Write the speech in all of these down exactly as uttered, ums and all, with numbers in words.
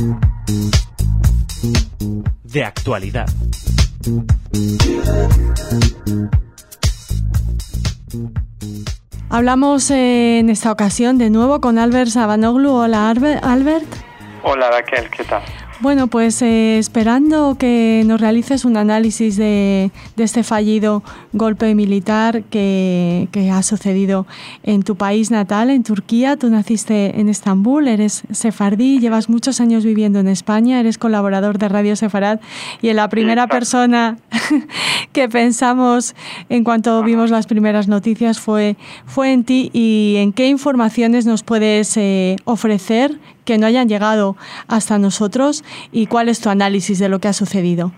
De actualidad. Hablamos eh, en esta ocasión de nuevo con Albert Sabanoglu. Hola, Albert. Hola, Raquel, ¿qué tal? Bueno, pues eh, esperando que nos realices un análisis de, de este fallido golpe militar que, que ha sucedido en tu país natal, en Turquía. Tú naciste en Estambul, eres sefardí, llevas muchos años viviendo en España, eres colaborador de Radio Sefarad y en la primera Exacto. persona que pensamos en cuanto vimos las primeras noticias fue, fue en ti. ¿Y en qué informaciones nos puedes eh, ofrecer que no hayan llegado hasta nosotros y cuál es tu análisis de lo que ha sucedido?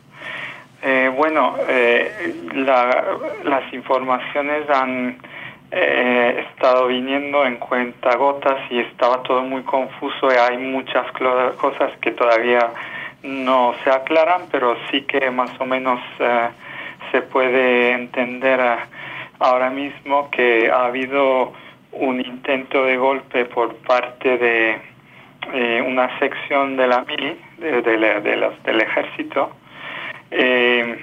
Eh, bueno, eh, la, las informaciones han eh, estado viniendo en cuentagotas y estaba todo muy confuso y hay muchas clo- cosas que todavía no se aclaran, pero sí que más o menos eh, se puede entender eh, ahora mismo que ha habido un intento de golpe por parte de Eh, una sección de la mili, de, de, de, de los, del ejército, eh,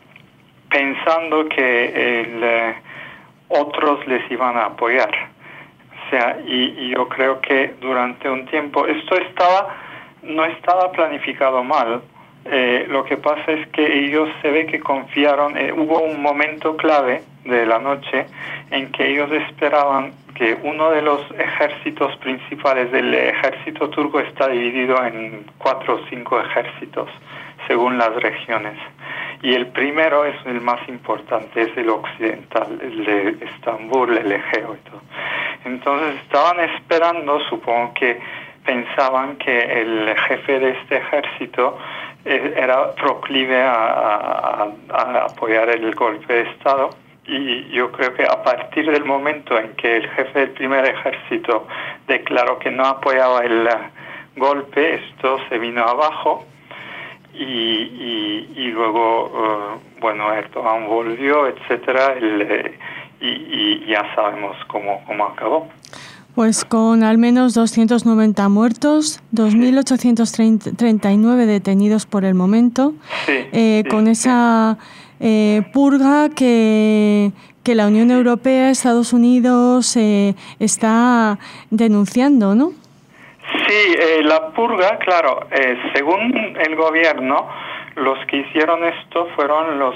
pensando que el, eh, otros les iban a apoyar. O sea, y, y yo creo que durante un tiempo, esto estaba, no estaba planificado mal. Eh, lo que pasa es que ellos se ve que confiaron, eh, hubo un momento clave de la noche en que ellos esperaban que uno de los ejércitos principales del ejército turco está dividido en cuatro o cinco ejércitos, según las regiones. Y el primero es el más importante, es el occidental, el de Estambul, el Egeo y todo. Entonces estaban esperando, supongo que pensaban que el jefe de este ejército eh, era proclive a, a, a apoyar el golpe de Estado. Y yo creo que a partir del momento en que el jefe del primer ejército declaró que no apoyaba el uh, golpe, esto se vino abajo y, y, y luego, uh, bueno, Erdogan volvió, etcétera, el, eh, y, y ya sabemos cómo, cómo acabó. Pues con al menos doscientos noventa muertos, dos mil ochocientos treinta y nueve detenidos por el momento, sí, eh, sí, con sí. esa eh, purga que, que la Unión Europea, Estados Unidos eh, está denunciando, ¿no? Sí, eh, la purga, claro, eh, según el gobierno, los que hicieron esto fueron los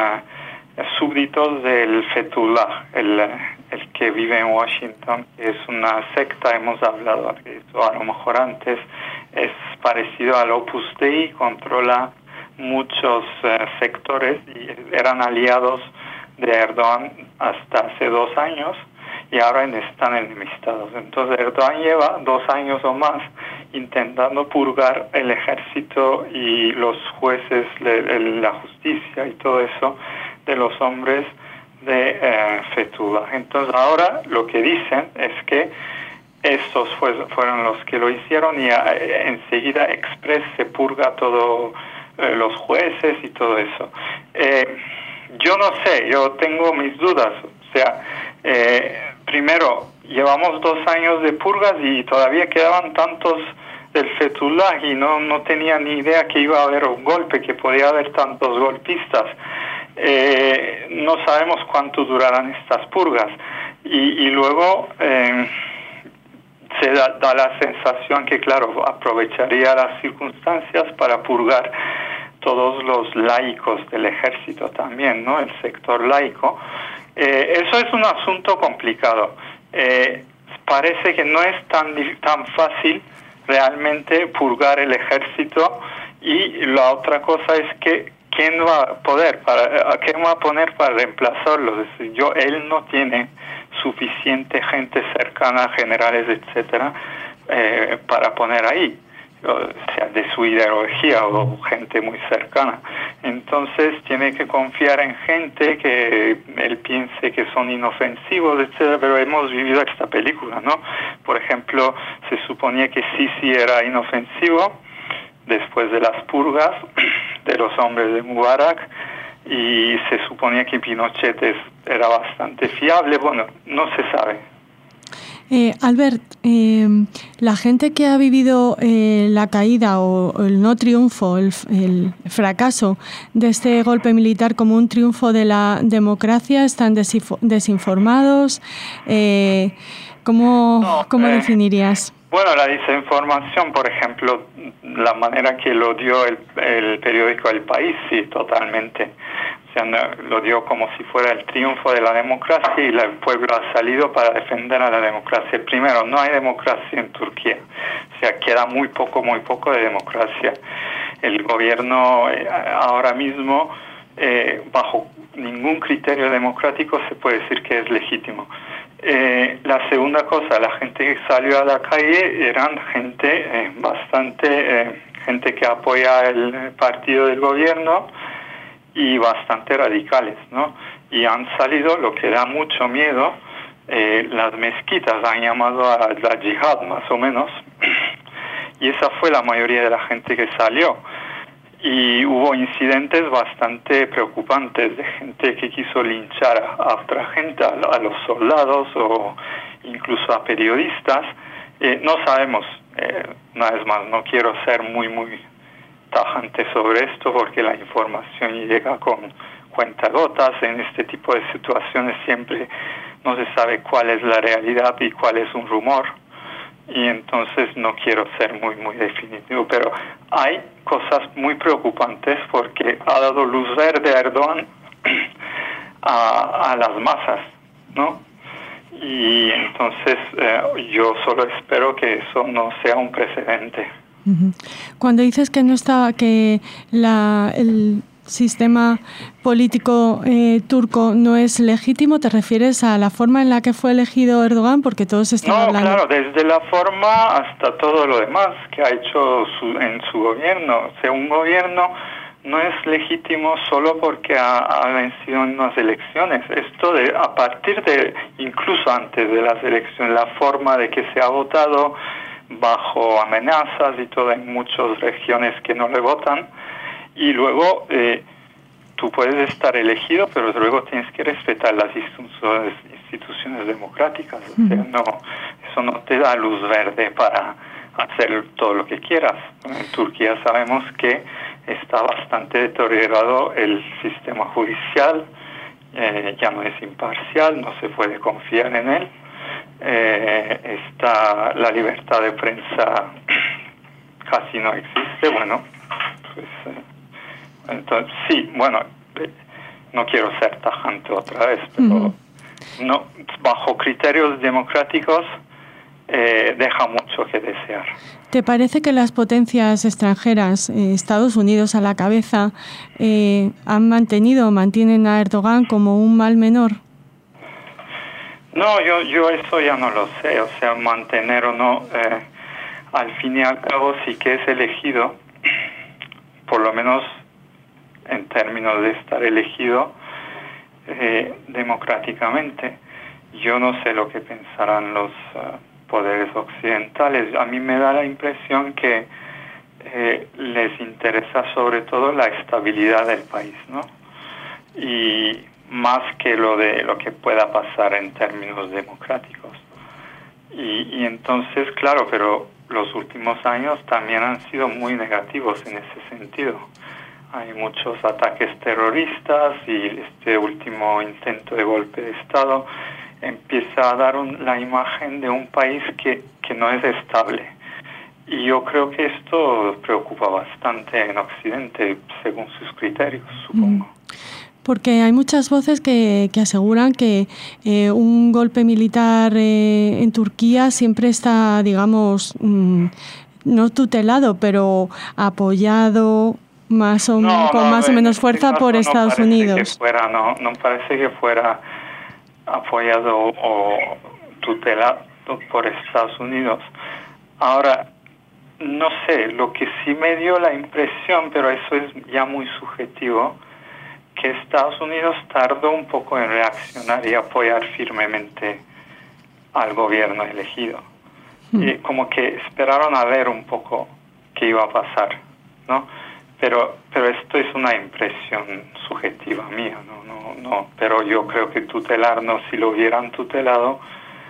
uh, súbditos del Fethullah, el, el que vive en Washington, que es una secta, hemos hablado de eso a lo mejor antes, es parecido al Opus Dei, controla muchos uh, sectores y eran aliados de Erdogan hasta hace dos años y ahora están enemistados. Entonces Erdogan lleva dos años o más intentando purgar el ejército y los jueces, le, la justicia y todo eso de los hombres de eh, Fethullah. Entonces ahora lo que dicen es que estos fue, fueron los que lo hicieron y eh, enseguida express se purga todo eh, los jueces y todo eso. Eh, yo no sé, yo tengo mis dudas. O sea, eh, primero, llevamos dos años de purgas y todavía quedaban tantos del Fethullah y no, no tenía ni idea que iba a haber un golpe, que podía haber tantos golpistas. Eh, no sabemos cuánto durarán estas purgas. Y, y luego eh, se da, da la sensación que, claro, aprovecharía las circunstancias para purgar todos los laicos del ejército también, ¿no? El sector laico. Eh, eso es un asunto complicado. Eh, parece que no es tan, tan fácil realmente purgar el ejército y la otra cosa es que ¿quién va a poder? Para, ¿a quién va a poner para reemplazarlo? Es decir, yo, él no tiene suficiente gente cercana, generales, etcétera, eh, para poner ahí, o sea, de su ideología o gente muy cercana. Entonces tiene que confiar en gente que él piense que son inofensivos, etcétera. Pero hemos vivido esta película, ¿no? Por ejemplo, se suponía que Sisi era inofensivo después de las purgas de los hombres de Mubarak y se suponía que Pinochet es, era bastante fiable. Bueno, no se sabe. Eh, Albert, eh, la gente que ha vivido eh, la caída o, o el no triunfo, el, el fracaso de este golpe militar como un triunfo de la democracia, están desinformados. Eh, ¿Cómo, no, cómo eh, definirías? Bueno, la desinformación, por ejemplo, la manera que lo dio el, el periódico El País, sí, totalmente. O sea, lo dio como si fuera el triunfo de la democracia y el pueblo ha salido para defender a la democracia. Primero, no hay democracia en Turquía. O sea, queda muy poco, muy poco de democracia. El gobierno eh, ahora mismo, eh, bajo ningún criterio democrático, se puede decir que es legítimo. Eh, la segunda cosa, la gente que salió a la calle eran gente eh, bastante, eh, gente que apoya el partido del gobierno y bastante radicales, ¿no? Y han salido, lo que da mucho miedo, eh, las mezquitas han llamado a la yihad, más o menos, y esa fue la mayoría de la gente que salió. Y hubo incidentes bastante preocupantes de gente que quiso linchar a otra gente, a, a los soldados o incluso a periodistas. Eh, no sabemos, eh, una vez más, no quiero ser muy, muy tajante sobre esto porque la información llega con cuentagotas. En este tipo de situaciones siempre no se sabe cuál es la realidad y cuál es un rumor. Y entonces no quiero ser muy, muy definitivo, pero hay cosas muy preocupantes porque ha dado luz verde a Erdogan a, a las masas, ¿no? Y entonces eh, yo solo espero que eso no sea un precedente. Cuando dices que no está, que la, el sistema político eh, turco no es legítimo, ¿te refieres a la forma en la que fue elegido Erdogan? Porque todos están no, hablando... No, claro, desde la forma hasta todo lo demás que ha hecho su, en su gobierno. O sea, un gobierno no es legítimo solo porque ha, ha vencido en unas elecciones. Esto de, a partir de, incluso antes de las elecciones, la forma de que se ha votado bajo amenazas y todo, en muchas regiones que no le votan. Y luego eh, tú puedes estar elegido, pero luego tienes que respetar las instituciones, instituciones democráticas. O sea, no, eso no te da luz verde para hacer todo lo que quieras. En Turquía sabemos que está bastante deteriorado el sistema judicial, eh, ya no es imparcial, no se puede confiar en él. Eh, está la libertad de prensa casi no existe. Bueno, pues... Eh, Entonces, sí, bueno, no quiero ser tajante otra vez, pero uh-huh. no, bajo criterios democráticos eh, deja mucho que desear. ¿Te parece que las potencias extranjeras, eh, Estados Unidos a la cabeza, eh, han mantenido o mantienen a Erdogan como un mal menor? No, yo, yo eso ya no lo sé, o sea, mantener o no, eh, al fin y al cabo sí que es elegido, por lo menos en términos de estar elegido eh, democráticamente. Yo no sé lo que pensarán los uh, poderes occidentales. A mí me da la impresión que eh, les interesa sobre todo la estabilidad del país, ¿no? Y más que lo de lo que pueda pasar en términos democráticos. Y, y entonces, claro, pero los últimos años también han sido muy negativos en ese sentido. Hay muchos ataques terroristas y este último intento de golpe de Estado empieza a dar un, la imagen de un país que, que no es estable. Y yo creo que esto preocupa bastante en Occidente, según sus criterios, supongo. Porque hay muchas voces que, que aseguran que eh, un golpe militar eh, en Turquía siempre está, digamos, mmm, no tutelado, pero apoyado... más o no, con no, más o menos fuerza por Estados no Unidos. Que fuera, no, no parece que fuera apoyado o tutelado por Estados Unidos. Ahora, no sé, lo que sí me dio la impresión, pero eso es ya muy subjetivo, que Estados Unidos tardó un poco en reaccionar y apoyar firmemente al gobierno elegido. Hmm. Y como que esperaron a ver un poco qué iba a pasar, ¿no? Pero pero esto es una impresión subjetiva mía, no no no pero yo creo que tutelar, no, si lo hubieran tutelado,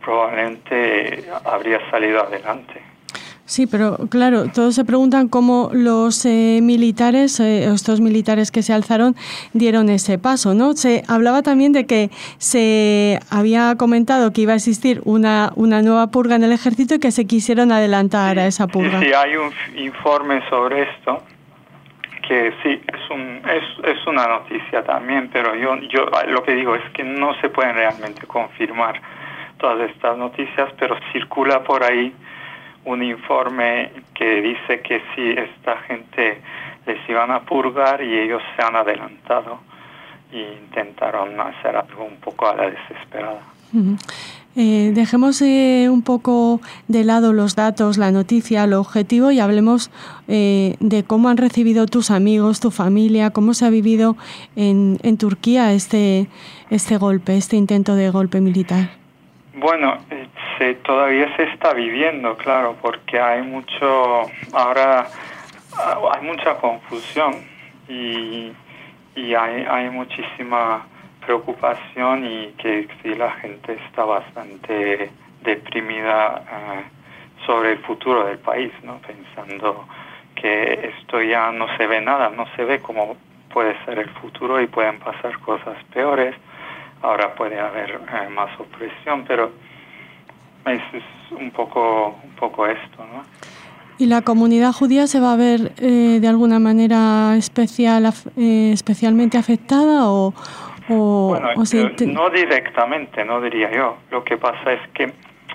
probablemente habría salido adelante. Sí, pero claro, todos se preguntan cómo los eh, militares, eh, estos militares que se alzaron, dieron ese paso, ¿no? Se hablaba también de que se había comentado que iba a existir una, una nueva purga en el ejército y que se quisieron adelantar sí, a esa purga. Sí, sí, hay un informe sobre esto, que sí, es, un, es, es una noticia también, pero yo, yo lo que digo es que no se pueden realmente confirmar todas estas noticias, pero circula por ahí un informe que dice que sí, esta gente les iban a purgar y ellos se han adelantado e intentaron hacer algo un poco a la desesperada. Uh-huh. Eh, dejemos eh, un poco de lado los datos, la noticia, lo objetivo y hablemos eh, de cómo han recibido tus amigos, tu familia, cómo se ha vivido en, en Turquía este, este golpe, este intento de golpe militar. Bueno, se, todavía se está viviendo, claro, porque hay mucho, ahora hay mucha confusión y, y hay, hay muchísima preocupación y que sí, la gente está bastante deprimida uh, sobre el futuro del país, ¿no? Pensando que esto ya no se ve nada, no se ve cómo puede ser el futuro y pueden pasar cosas peores. Ahora puede haber eh, más opresión, pero es, es un poco un poco esto, ¿no? ¿Y la comunidad judía se va a ver eh, de alguna manera especial, eh, especialmente afectada o, o, bueno, o se eh, no directamente, no diría yo. Lo que pasa es que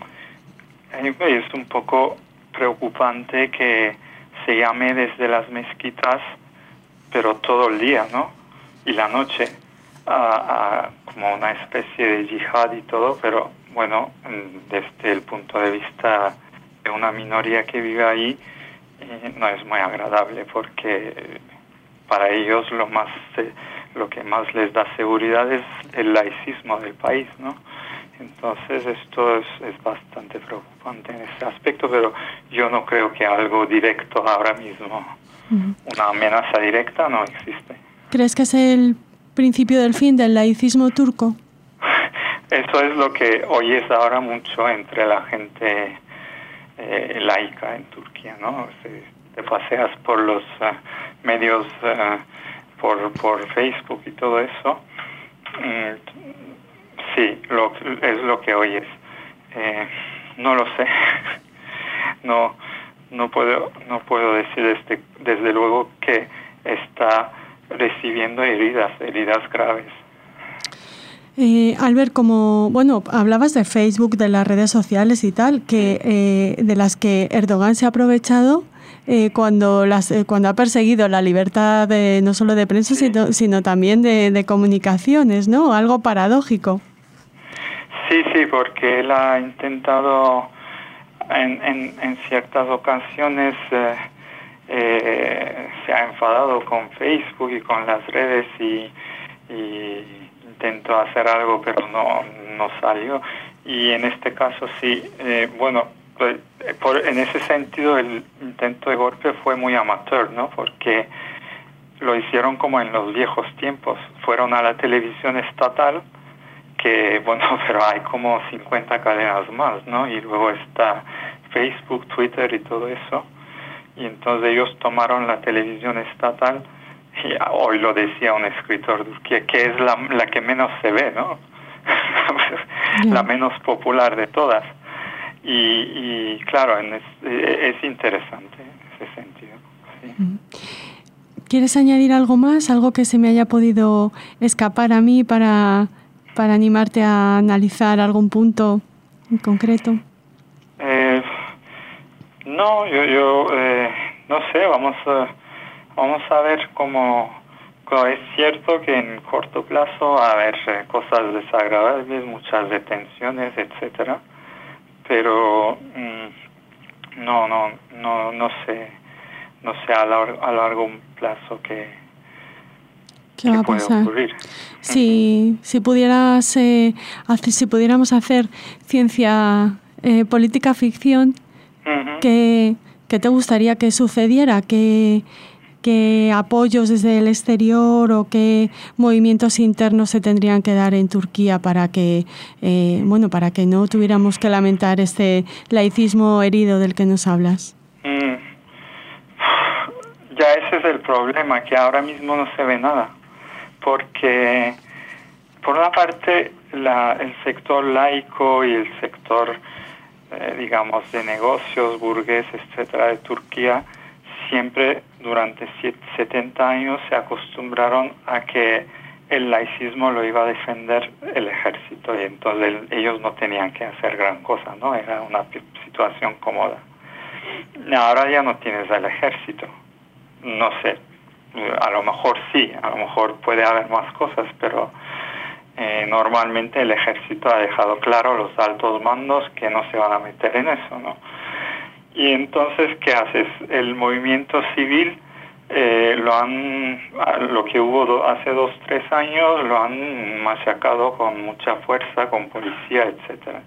eh, es un poco preocupante que se llame desde las mezquitas, pero todo el día, ¿no? Y la noche. A, a, como una especie de yihad y todo, pero bueno, desde el punto de vista de una minoría que vive ahí, eh, no es muy agradable porque para ellos lo más eh, lo que más les da seguridad es el laicismo del país, ¿no? Entonces esto es, es bastante preocupante en ese aspecto, pero yo no creo que algo directo ahora mismo, uh-huh. Una amenaza directa no existe. ¿Crees que es el principio del fin del laicismo turco? Eso es lo que oyes ahora mucho entre la gente eh, laica en Turquía, ¿no? Si te paseas por los uh, medios, uh, por, por Facebook y todo eso, mm, sí, lo, es lo que oyes. Eh, no lo sé. no, no puedo, no puedo decir desde, desde luego que está recibiendo heridas, heridas graves. Eh, Albert, como, bueno, hablabas de Facebook, de las redes sociales y tal, que eh, de las que Erdogan se ha aprovechado eh, cuando las eh, cuando ha perseguido la libertad de, no solo de prensa, sí. sino, sino también de, de comunicaciones, ¿no? Algo paradójico. Sí, sí, porque él ha intentado en, en, en ciertas ocasiones eh, Eh, se ha enfadado con Facebook y con las redes y, y intentó hacer algo pero no no salió y en este caso sí eh, bueno pues, por, en ese sentido el intento de golpe fue muy amateur, ¿no? Porque lo hicieron como en los viejos tiempos, fueron a la televisión estatal que bueno pero hay como cincuenta cadenas más, ¿no? Y luego está Facebook, Twitter y todo eso. Y entonces ellos tomaron la televisión estatal, y hoy lo decía un escritor de Turquía, que es la, la que menos se ve, ¿no? Yeah. La menos popular de todas. Y, y claro, en es, es interesante en ese sentido. ¿Sí? ¿Quieres añadir algo más? ¿Algo que se me haya podido escapar a mí para, para animarte a analizar algún punto en concreto? Eh... No, yo, yo eh, no sé, vamos a, vamos a ver cómo, cómo es cierto que en corto plazo va a haber eh, cosas desagradables, muchas detenciones, etcétera, pero mm, no, no, no, no sé, no sé a largo, a largo plazo que, ¿Qué va a pasar? Ocurrir. Si, si pudieras, eh, hacer, si pudiéramos hacer ciencia eh, política ficción. Uh-huh. ¿Qué, ¿Qué te gustaría que sucediera? ¿Qué, qué apoyos desde el exterior o qué movimientos internos se tendrían que dar en Turquía para que, eh, bueno, para que no tuviéramos que lamentar este laicismo herido del que nos hablas. Mm. Ya ese es el problema, que ahora mismo no se ve nada, porque por una parte la, el sector laico y el sector, eh, digamos, de negocios, burgués, etcétera, de Turquía, siempre durante setenta años se acostumbraron a que el laicismo lo iba a defender el ejército, y entonces ellos no tenían que hacer gran cosa, ¿no? Era una situación cómoda. Ahora ya no tienes al ejército. No sé, a lo mejor sí, a lo mejor puede haber más cosas, pero eh, normalmente el ejército ha dejado claro, los altos mandos, que no se van a meter en eso, ¿no? Y entonces, ¿qué haces? El movimiento civil, eh, lo han, lo que hubo do, hace dos, tres años, lo han machacado con mucha fuerza, con policía, etcétera.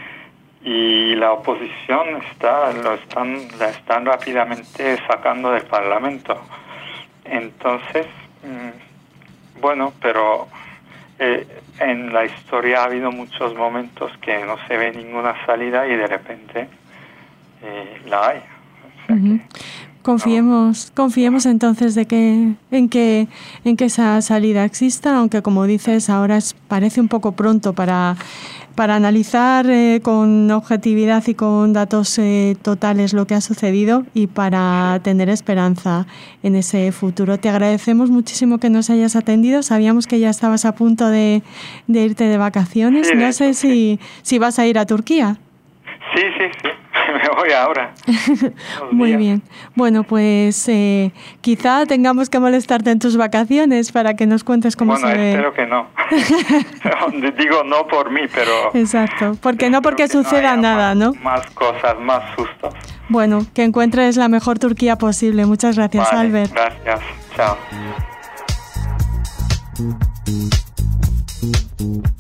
Y la oposición está, lo están, la están rápidamente sacando del Parlamento. Entonces, mmm, bueno, pero eh, en la historia ha habido muchos momentos que no se ve ninguna salida y de repente eh, la hay. O sea uh-huh. que, confiemos, no. confiemos entonces de que, en que, en que esa salida exista, aunque como dices ahora es, parece un poco pronto para para analizar eh, con objetividad y con datos eh, totales lo que ha sucedido y para tener esperanza en ese futuro. Te agradecemos muchísimo que nos hayas atendido. Sabíamos que ya estabas a punto de, de irte de vacaciones. Sí, no sé si, si vas a ir a Turquía. Sí, sí, sí. Me voy ahora. Muy bien. Bueno, pues eh, quizá tengamos que molestarte en tus vacaciones para que nos cuentes cómo bueno, se ve. Espero que no. Digo no por mí, pero... Exacto, porque no porque suceda no nada, más, ¿no? Más cosas, más sustos. Bueno, que encuentres la mejor Turquía posible. Muchas gracias, vale, Albert. Gracias. Chao.